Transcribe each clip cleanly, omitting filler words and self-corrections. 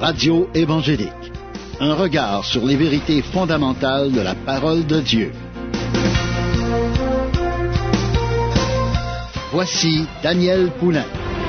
Radio évangélique. Un regard sur les vérités fondamentales de la parole de Dieu. Voici Daniel Poulain.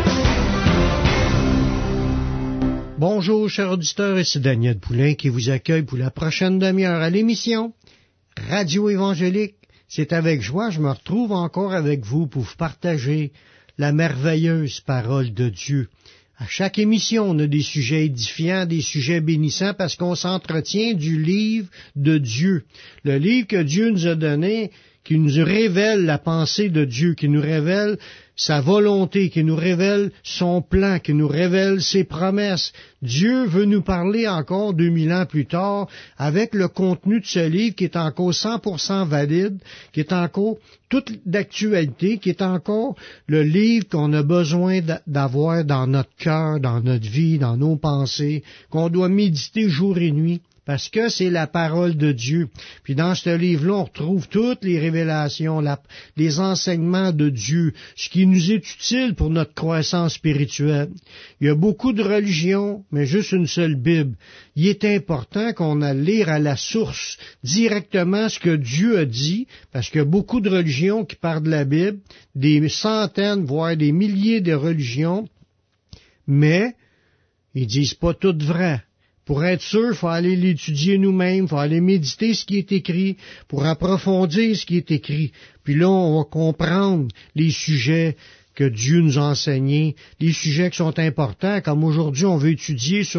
Bonjour, chers auditeurs, ici Daniel Poulain qui vous accueille pour la prochaine demi-heure à l'émission Radio évangélique. C'est avec joie, je me retrouve encore avec vous pour vous partager la merveilleuse parole de Dieu. À chaque émission, on a des sujets édifiants, des sujets bénissants, parce qu'on s'entretient du livre de Dieu. Le livre que Dieu nous a donné, qui nous révèle la pensée de Dieu, qui nous révèle sa volonté, qui nous révèle son plan, qui nous révèle ses promesses. Dieu veut nous parler encore 2000 ans plus tard avec le contenu de ce livre qui est encore 100% valide, qui est encore toute d'actualité, qui est encore le livre qu'on a besoin d'avoir dans notre cœur, dans notre vie, dans nos pensées, qu'on doit méditer jour et nuit. Parce que c'est la parole de Dieu. Puis dans ce livre-là, on retrouve toutes les révélations, les enseignements de Dieu, ce qui nous est utile pour notre croissance spirituelle. Il y a beaucoup de religions, mais juste une seule Bible. Il est important qu'on aille lire à la source directement ce que Dieu a dit, parce qu'il y a beaucoup de religions qui partent de la Bible, des centaines, voire des milliers de religions, mais ils disent pas toutes vraies. Pour être sûr, il faut aller l'étudier nous-mêmes, il faut aller méditer ce qui est écrit, pour approfondir ce qui est écrit. Puis là, on va comprendre les sujets que Dieu nous a enseignés, les sujets qui sont importants, comme aujourd'hui, on veut étudier sur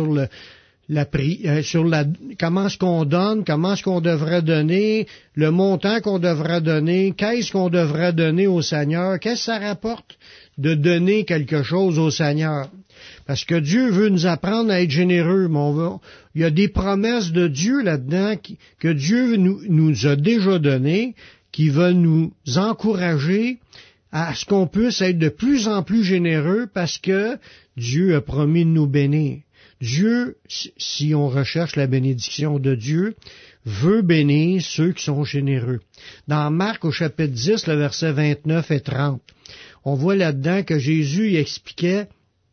comment est-ce qu'on donne, comment est-ce qu'on devrait donner, le montant qu'on devrait donner, qu'est-ce qu'on devrait donner au Seigneur, qu'est-ce que ça rapporte de donner quelque chose au Seigneur. Parce que Dieu veut nous apprendre à être généreux, mais il y a des promesses de Dieu là-dedans que Dieu nous a déjà données, qui veulent nous encourager à ce qu'on puisse être de plus en plus généreux parce que Dieu a promis de nous bénir. Dieu, si on recherche la bénédiction de Dieu, veut bénir ceux qui sont généreux. Dans Marc au chapitre 10, le verset 29 et 30, on voit là-dedans que Jésus expliquait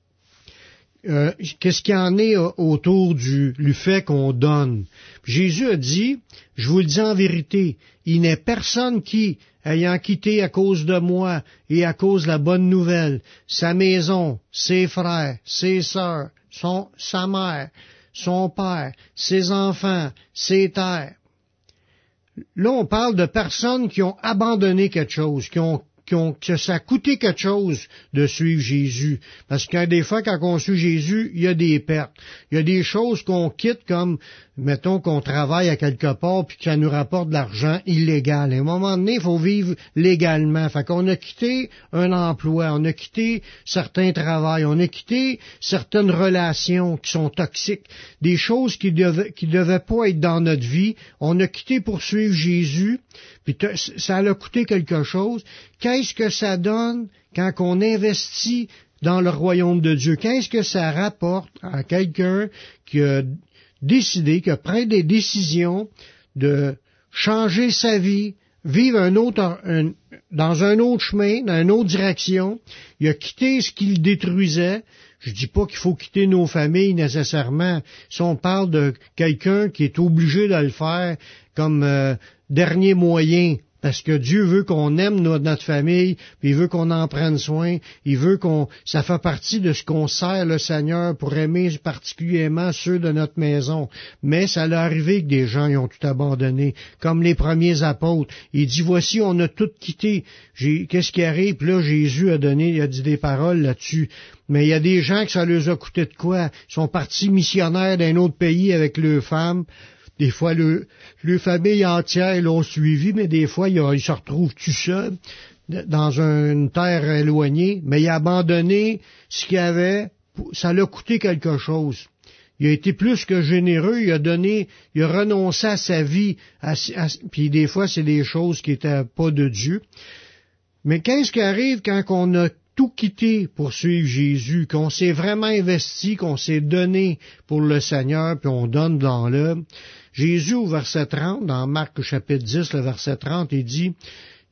qu'est-ce qu'il y en est autour du fait qu'on donne. Jésus a dit, je vous le dis en vérité, il n'est personne qui, ayant quitté à cause de moi et à cause de la bonne nouvelle, sa maison, ses frères, ses sœurs, sa mère, son père, ses enfants, ses terres. Là, on parle de personnes qui ont abandonné quelque chose, que ça a coûté quelque chose de suivre Jésus. Parce que des fois, quand on suit Jésus, il y a des pertes. Il y a des choses qu'on quitte comme, mettons qu'on travaille à quelque part puis que ça nous rapporte de l'argent illégal. À un moment donné, il faut vivre légalement. Fait qu'on a quitté un emploi, on a quitté certains travails, on a quitté certaines relations qui sont toxiques, des choses qui devaient pas être dans notre vie. On a quitté pour suivre Jésus, puis ça a coûté quelque chose. Qu'est-ce que ça donne quand on investit dans le royaume de Dieu? Qu'est-ce que ça rapporte à quelqu'un qui a décidé, qui a pris des décisions de changer sa vie, vivre dans un autre chemin, dans une autre direction? Il a quitté ce qui le détruisait. Je dis pas qu'il faut quitter nos familles nécessairement. Si on parle de quelqu'un qui est obligé de le faire comme dernier moyen, parce que Dieu veut qu'on aime notre famille, puis il veut qu'on en prenne soin, il veut ça fait partie de ce qu'on sert le Seigneur pour aimer particulièrement ceux de notre maison. Mais ça l'est arrivé que des gens y ont tout abandonné, comme les premiers apôtres. Il dit, voici, on a tout quitté. Qu'est-ce qui arrive? Puis là, Jésus a dit des paroles là-dessus. Mais il y a des gens que ça leur a coûté de quoi? Ils sont partis missionnaires d'un autre pays avec leurs femmes. Des fois, le famille entière l'ont suivi, mais des fois, il se retrouve tout seul dans une terre éloignée, mais il a abandonné ce qu'il avait, ça l'a coûté quelque chose. Il a été plus que généreux, il a renoncé à sa vie, puis des fois, c'est des choses qui étaient pas de Dieu. Mais qu'est-ce qui arrive quand on a tout quitté pour suivre Jésus, qu'on s'est vraiment investi, qu'on s'est donné pour le Seigneur, puis on donne dans l'œuvre? Jésus, au verset 30, dans Marc chapitre 10, le verset 30, il dit,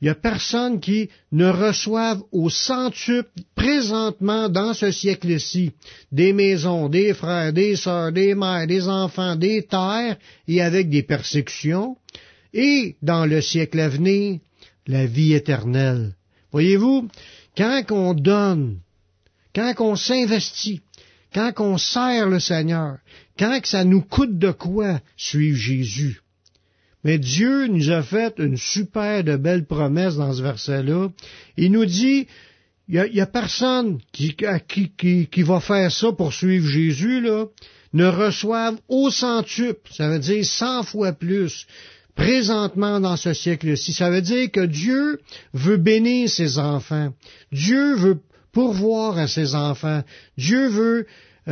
Il y a personne qui ne reçoive au centuple présentement dans ce siècle-ci des maisons, des frères, des sœurs, des mères, des enfants, des terres et avec des persécutions et dans le siècle à venir, la vie éternelle. Voyez-vous, quand on donne, quand on s'investit, quand on sert le Seigneur, quand que ça nous coûte de quoi suivre Jésus. Mais Dieu nous a fait une super de belle promesse dans ce verset-là. Il nous dit, il y a personne qui va faire ça pour suivre Jésus, là, ne reçoive au centuple, ça veut dire 100 fois plus, présentement dans ce siècle-ci. Ça veut dire que Dieu veut bénir ses enfants. Dieu veut pourvoir à ses enfants. Dieu veut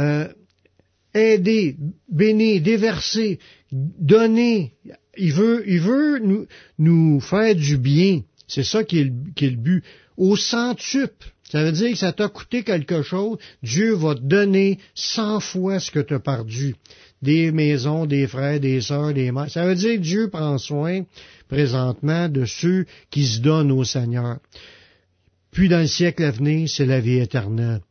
aider, bénir, déverser, donner. Il veut nous faire du bien. C'est ça qui est le but. Au centuple. Ça veut dire que ça t'a coûté quelque chose. Dieu va te donner 100 fois ce que tu as perdu. Des maisons, des frères, des sœurs, des mères. Ça veut dire que Dieu prend soin présentement de ceux qui se donnent au Seigneur. Puis dans le siècle à venir, c'est la vie éternelle.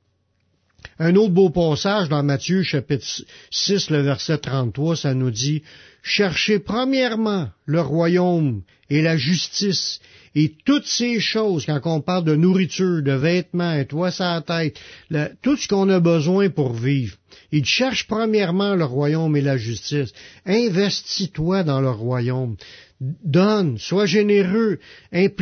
Un autre beau passage dans Matthieu chapitre 6, le verset 33, ça nous dit « Cherchez premièrement le royaume et la justice, et toutes ces choses, quand on parle de nourriture, de vêtements, un toit sur la tête, tout ce qu'on a besoin pour vivre. Il cherche premièrement le royaume et la justice. Investis-toi dans le royaume. Donne, sois généreux, implique-toi. »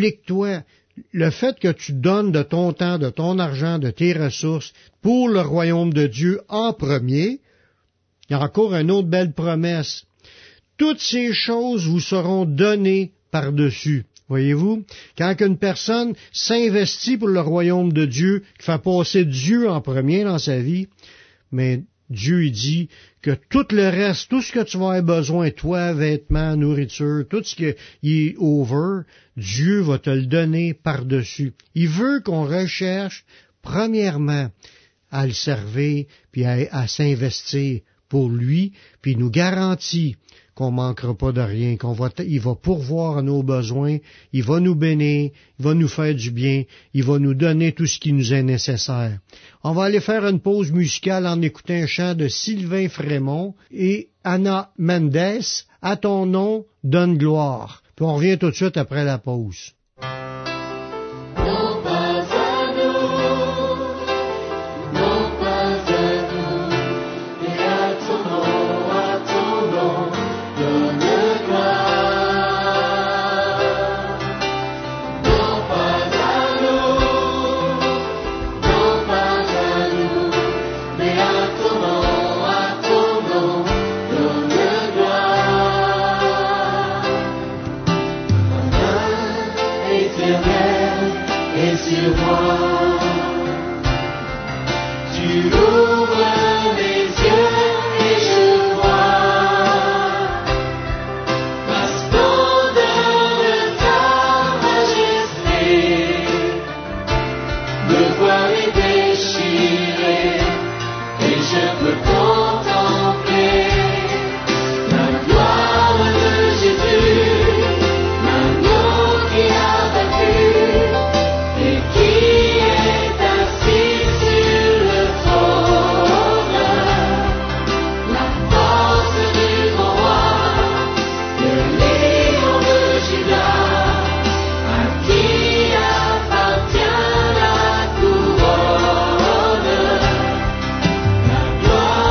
Le fait que tu donnes de ton temps, de ton argent, de tes ressources pour le royaume de Dieu en premier, il y a encore une autre belle promesse. Toutes ces choses vous seront données par-dessus. Voyez-vous, quand une personne s'investit pour le royaume de Dieu, qui fait passer Dieu en premier dans sa vie, mais Dieu il dit que tout le reste, tout ce que tu vas avoir besoin, toi, vêtements, nourriture, tout ce qui est over, Dieu va te le donner par-dessus. Il veut qu'on recherche, premièrement, à le servir, puis à s'investir pour lui, puis il nous garantit qu'on manquera pas de rien, il va pourvoir à nos besoins, il va nous bénir, il va nous faire du bien, il va nous donner tout ce qui nous est nécessaire. On va aller faire une pause musicale en écoutant un chant de Sylvain Frémont et Anna Mendes, « À ton nom, donne gloire ». Puis on revient tout de suite après la pause. Gloire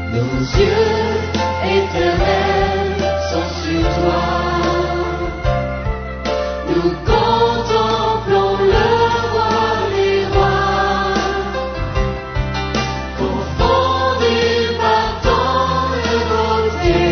Nos yeux éternels sont sur toi. Nous contemplons le roi des rois, confondus par ton beauté,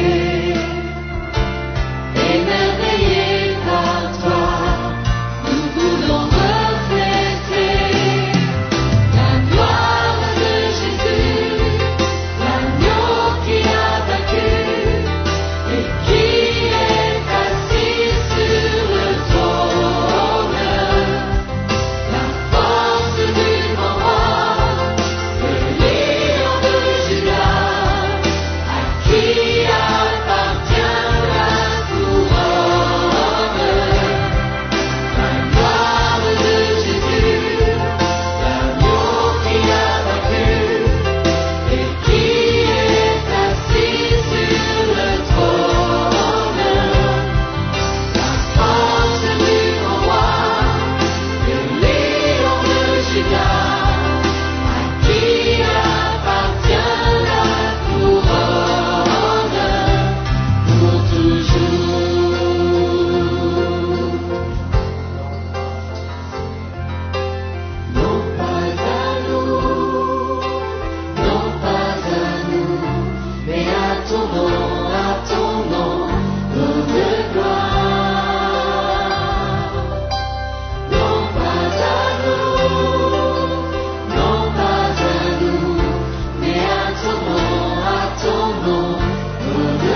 émerveillés par toi. Nous voulons refléter la gloire de Jésus, l'agneau qui a vaincu et qui est assis sur le trône. La force du grand roi, le lion de Judas, à qui appartient la couronne. La gloire de Jésus, l'agneau qui a vaincu et qui est assis sur le trône. La force du grand roi, le lion de Judas, à qui appartient la couronne pour toujours. Non pas à nous, non pas à nous, mais à ton nom, de gloire. Non pas à nous, non pas à nous, mais à ton nom, de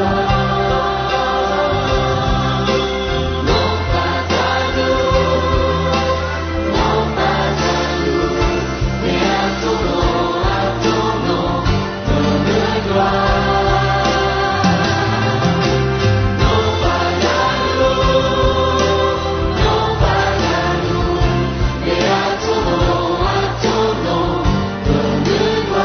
gloire. Non pas à nous, non pas à nous, mais à ton nom, de gloire. Non pas à nous, non pas à nous, mais à ton nom, de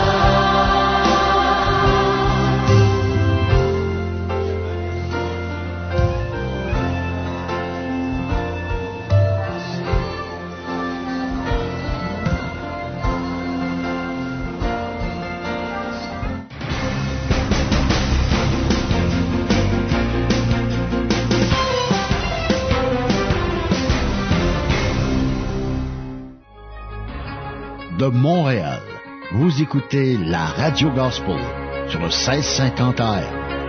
De Montréal, vous écoutez la Radio Gospel sur le 1650 AM.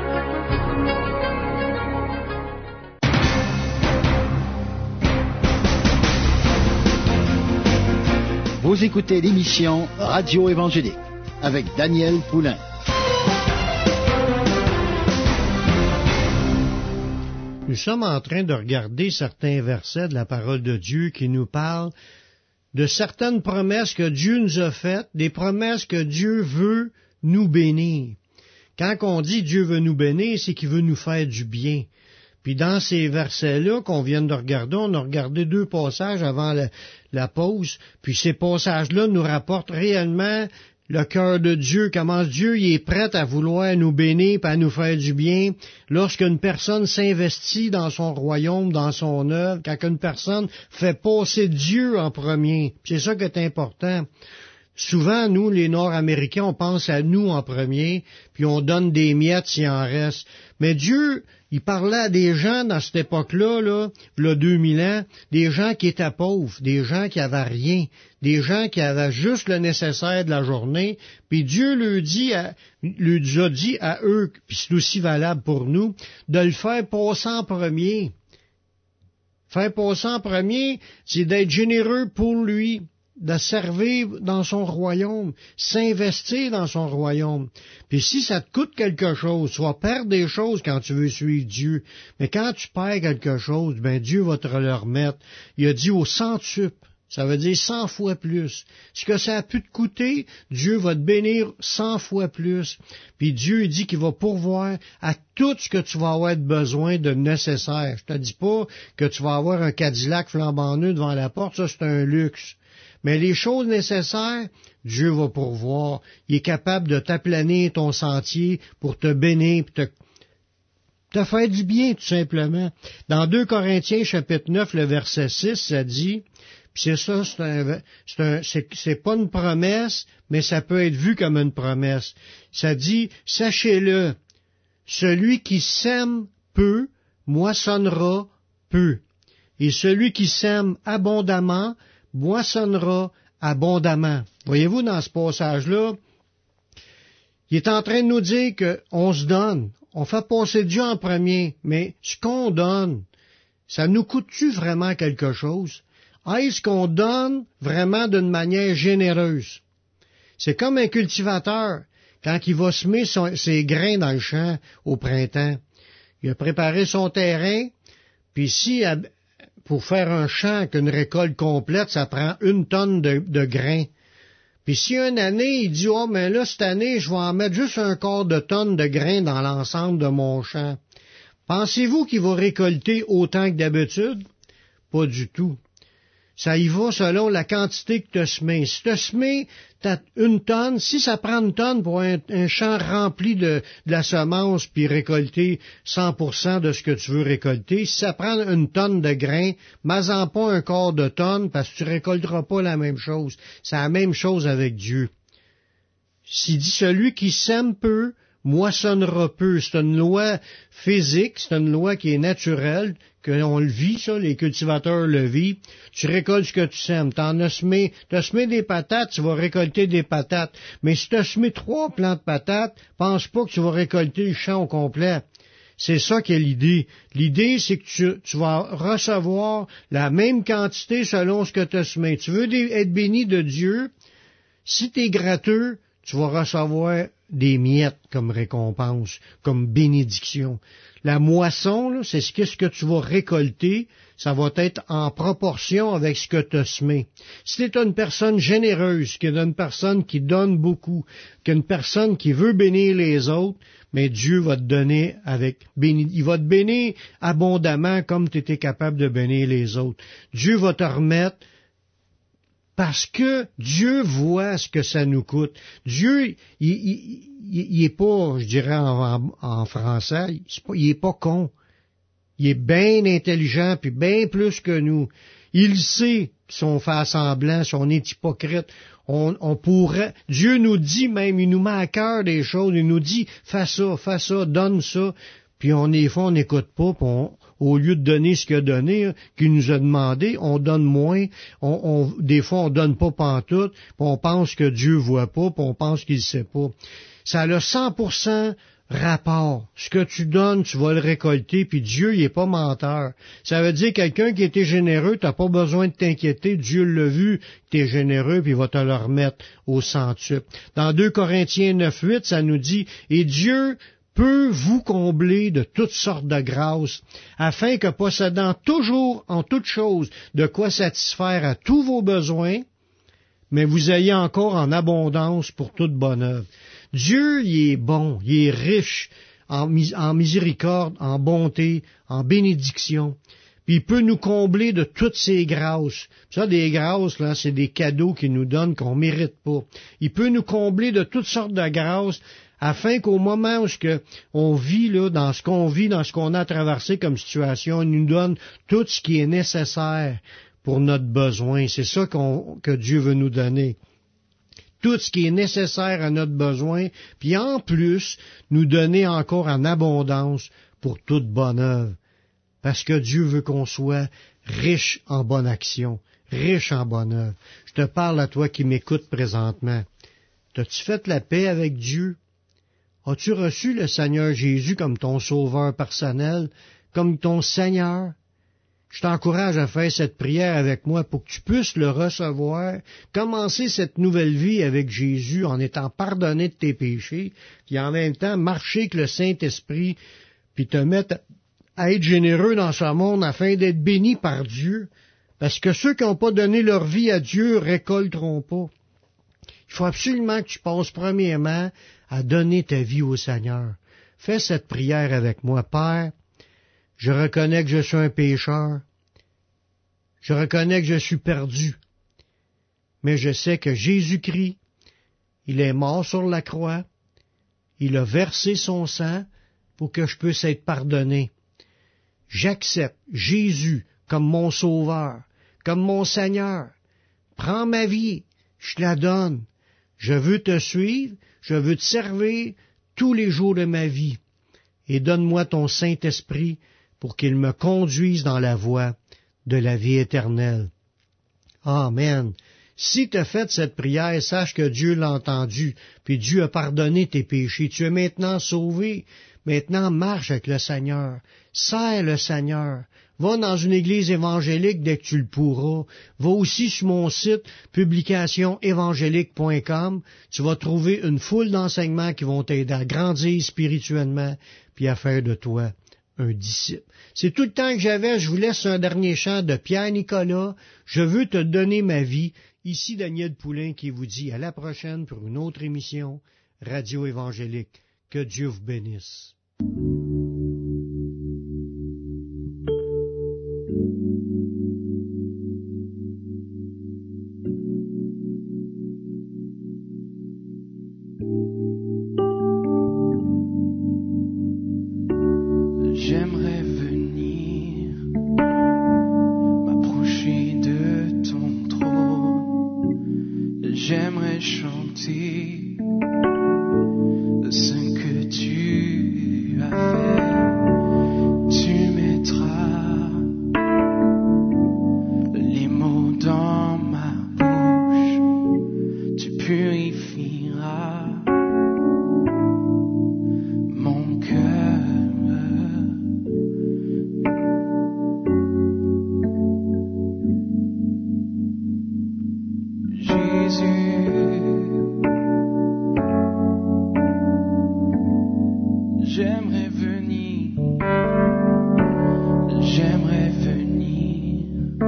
Vous écoutez l'émission Radio Évangélique avec Daniel Poulain. Nous sommes en train de regarder certains versets de la parole de Dieu qui nous parlent de certaines promesses que Dieu nous a faites, des promesses que Dieu veut nous bénir. Quand on dit Dieu veut nous bénir, c'est qu'il veut nous faire du bien. Puis dans ces versets-là qu'on vient de regarder, on a regardé 2 passages avant la pause, puis ces passages-là nous rapportent réellement le cœur de Dieu, comment Dieu il est prêt à vouloir nous bénir et à nous faire du bien lorsqu'une personne s'investit dans son royaume, dans son œuvre, quand une personne fait passer Dieu en premier. C'est ça qui est important. Souvent, nous, les Nord-Américains, on pense à nous en premier, puis on donne des miettes s'il en reste. Mais Dieu, il parlait à des gens dans cette époque-là, il y a 2000 ans, des gens qui étaient pauvres, des gens qui avaient rien, des gens qui avaient juste le nécessaire de la journée, puis Dieu leur a dit à eux, puis c'est aussi valable pour nous, de le faire passer en premier. Faire passer en premier, c'est d'être généreux pour lui, de servir dans son royaume, s'investir dans son royaume. Puis si ça te coûte quelque chose, tu vas perdre des choses quand tu veux suivre Dieu, mais quand tu perds quelque chose, ben Dieu va te le remettre. Il a dit au centuple, ça veut dire 100 fois plus. Ce que ça a pu te coûter, Dieu va te bénir 100 fois plus. Puis Dieu dit qu'il va pourvoir à tout ce que tu vas avoir besoin de nécessaire. Je te dis pas que tu vas avoir un Cadillac flambant neuf devant la porte, ça c'est un luxe. Mais les choses nécessaires, Dieu va pourvoir. Il est capable de t'aplanir ton sentier pour te bénir, te faire du bien, tout simplement. Dans 2 Corinthiens, chapitre 9, le verset 6, ça dit, Puis c'est ça, c'est pas une promesse, mais ça peut être vu comme une promesse. Ça dit, sachez-le, celui qui sème peu, moissonnera peu. Et celui qui sème abondamment, moissonnera abondamment. Voyez-vous, dans ce passage-là, il est en train de nous dire qu'on se donne. On fait passer Dieu en premier, mais ce qu'on donne, ça nous coûte-tu vraiment quelque chose? Est-ce qu'on donne vraiment d'une manière généreuse? C'est comme un cultivateur, quand il va semer ses grains dans le champ au printemps. Il a préparé son terrain, puis si pour faire un champ avec une récolte complète, ça prend 1 tonne de grains. Puis si une année, il dit, oh, mais là, cette année, je vais en mettre juste 1/4 de tonne de grains dans l'ensemble de mon champ. Pensez-vous qu'il va récolter autant que d'habitude? Pas du tout. Ça y va selon la quantité que tu as semé. Si tu as semé 1 tonne, si ça prend 1 tonne pour un champ rempli de la semence puis récolter 100% de ce que tu veux récolter, si ça prend 1 tonne de grains, mets-en pas 1/4 de tonne parce que tu récolteras pas la même chose. C'est la même chose avec Dieu. S'il dit celui qui sème peu, moissonnera peu. C'est une loi physique, c'est une loi qui est naturelle, qu'on le vit, ça, les cultivateurs le vivent. Tu récoltes ce que tu sèmes. T'as semé des patates, tu vas récolter des patates. Mais si tu as semé 3 plants de patates, pense pas que tu vas récolter le champ au complet. C'est ça qui est l'idée. L'idée, c'est que tu vas recevoir la même quantité selon ce que tu as semé. Tu veux être béni de Dieu, si tu es gratteux, tu vas recevoir des miettes comme récompense, comme bénédiction. La moisson, là, c'est ce que tu vas récolter, ça va être en proportion avec ce que tu as semé. Si tu es une personne généreuse, qui est une personne qui donne beaucoup, qui est une personne qui veut bénir les autres, mais Dieu va te donner il va te bénir abondamment comme tu étais capable de bénir les autres. Dieu va te remettre parce que Dieu voit ce que ça nous coûte. Dieu, il est pas, je dirais en français, il est pas con. Il est bien intelligent, puis bien plus que nous. Il sait si on fait semblant, si on est hypocrite. On pourrait, Dieu nous dit même, il nous met à cœur des choses, il nous dit, fais ça, donne ça. Puis des fois, on n'écoute pas, puis au lieu de donner ce qu'il a donné, qu'il nous a demandé, on donne moins. Des fois, on donne pas pantoute, puis on pense que Dieu voit pas, puis on pense qu'il sait pas. Ça a 100% rapport. Ce que tu donnes, tu vas le récolter, puis Dieu, il est pas menteur. Ça veut dire quelqu'un qui était généreux, t'as pas besoin de t'inquiéter, Dieu l'a vu, t'es généreux, puis il va te le remettre au centuple. Dans 2 Corinthiens 9:8, ça nous dit, et Dieu peut vous combler de toutes sortes de grâces, afin que possédant toujours en toutes choses de quoi satisfaire à tous vos besoins, mais vous ayez encore en abondance pour toute bonne œuvre. Dieu, il est bon, il est riche en miséricorde, en bonté, en bénédiction. Puis il peut nous combler de toutes ces grâces. Ça, des grâces, là, c'est des cadeaux qu'il nous donne qu'on mérite pas. Il peut nous combler de toutes sortes de grâces afin qu'au moment où on vit, là, dans ce qu'on a traversé comme situation, il nous donne tout ce qui est nécessaire pour notre besoin. C'est ça que Dieu veut nous donner. Tout ce qui est nécessaire à notre besoin, puis en plus, nous donner encore en abondance pour toute bonne œuvre. Parce que Dieu veut qu'on soit riche en bonne action, riche en bonne œuvre. Je te parle à toi qui m'écoutes présentement. T'as-tu fait la paix avec Dieu? As-tu reçu le Seigneur Jésus comme ton sauveur personnel, comme ton Seigneur? Je t'encourage à faire cette prière avec moi pour que tu puisses le recevoir, commencer cette nouvelle vie avec Jésus en étant pardonné de tes péchés, puis en même temps marcher avec le Saint-Esprit, puis te mettre à être généreux dans ce monde afin d'être béni par Dieu, parce que ceux qui n'ont pas donné leur vie à Dieu récolteront pas. Il faut absolument que tu passes premièrement à donner ta vie au Seigneur. Fais cette prière avec moi. Père, je reconnais que je suis un pécheur. Je reconnais que je suis perdu. Mais je sais que Jésus-Christ, il est mort sur la croix. Il a versé son sang pour que je puisse être pardonné. J'accepte Jésus comme mon sauveur, comme mon Seigneur. Prends ma vie, je te la donne. Je veux te suivre, je veux te servir tous les jours de ma vie. Et donne-moi ton Saint-Esprit pour qu'il me conduise dans la voie de la vie éternelle. Amen. Si tu as fait cette prière, sache que Dieu l'a entendu, puis Dieu a pardonné tes péchés. Tu es maintenant sauvé. Maintenant, marche avec le Seigneur. Sers le Seigneur. Va dans une église évangélique dès que tu le pourras. Va aussi sur mon site publicationévangélique.com. Tu vas trouver une foule d'enseignements qui vont t'aider à grandir spirituellement puis à faire de toi un disciple. C'est tout le temps que j'avais. Je vous laisse un dernier chant de Pierre Nicolas. Je veux te donner ma vie. Ici Daniel Poulain qui vous dit à la prochaine pour une autre émission Radio Évangélique. Que Dieu vous bénisse. J'aimerais venir m'approcher de ton trône. J'aimerais chanter ce que tu as fait. Tu mettras les mots dans ma bouche. Tu purifieras mon cœur. J'aimerais venir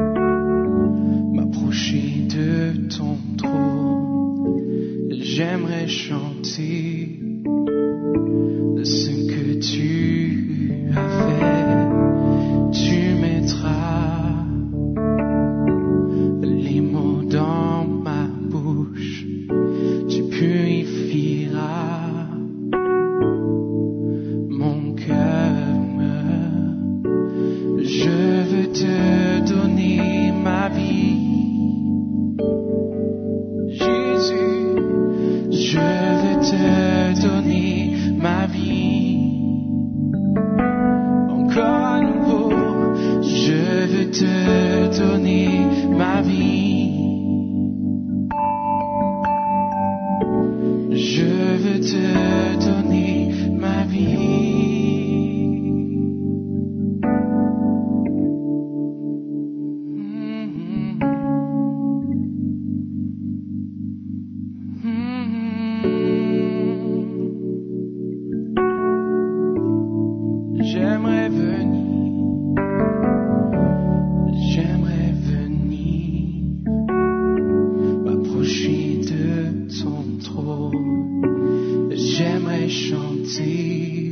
m'approcher de ton trône. J'aimerais chanter ce que tu as fait. Tu mettras les mots dans ma bouche. Tu purifieras mon cœur. Je veux te donner ma vie, Jésus. Je veux te donner ma vie, encore à nouveau. Je veux te donner ma vie. Je veux te donner ma vie. J'aimerais venir m'approcher de ton trône. J'aimerais chanter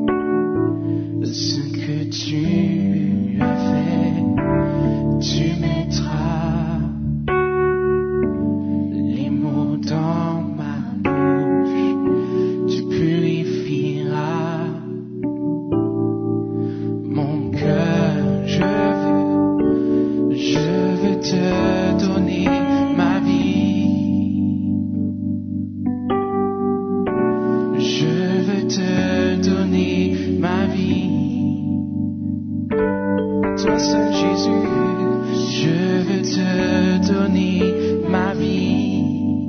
ce que tu as fait. Tu mettras les mots dans ma bouche. Tu purifieras mon cœur. Je veux te donner ma vie. Je veux te donner ma vie. Toi seul Jésus, je veux te donner ma vie.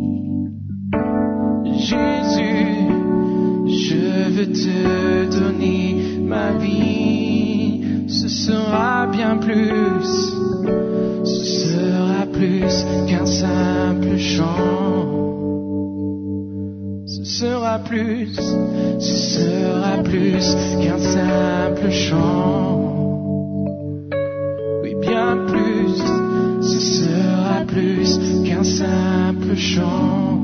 Jésus, je veux te donner ma vie. Ce sera bien plus. Ce sera plus qu'un simple chant. Ce sera plus qu'un simple chant. Oui, bien plus. Ce sera plus qu'un simple chant.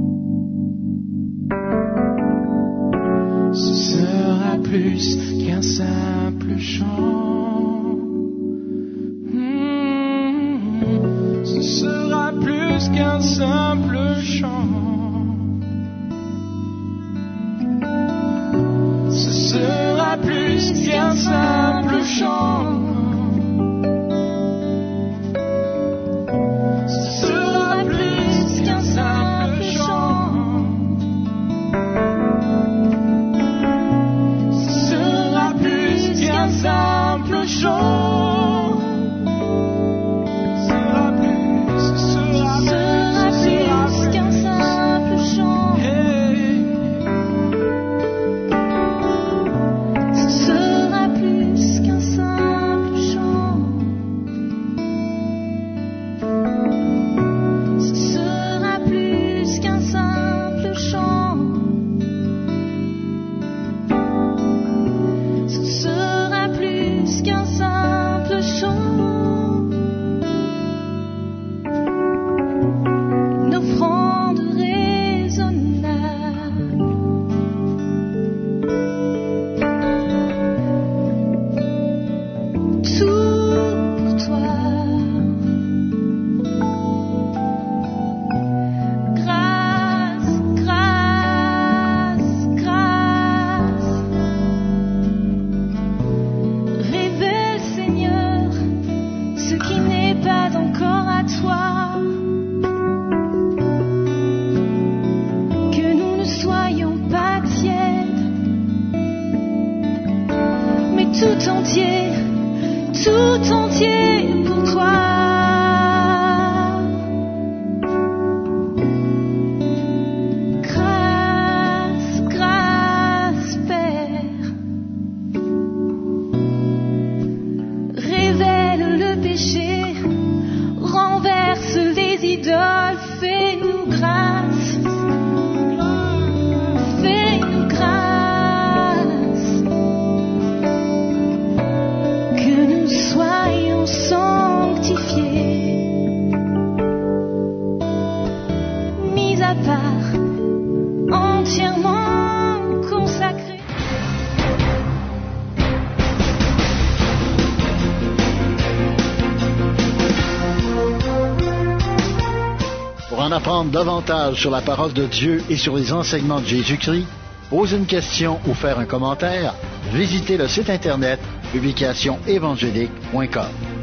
Ce sera plus qu'un simple chant. Ce sera plus qu'un simple chant. Ce sera plus qu'un simple chant. tout entier pour toi. Grâce, grâce, Père. Révèle le péché, renverse les idoles, fais-nous grâce. Fais-nous grâce. Que nous soyons sanctifiés, mis à part, entièrement consacrés. Pour en apprendre davantage sur la parole de Dieu et sur les enseignements de Jésus-Christ, poser une question ou faire un commentaire, visitez le site internet publicationévangélique.com.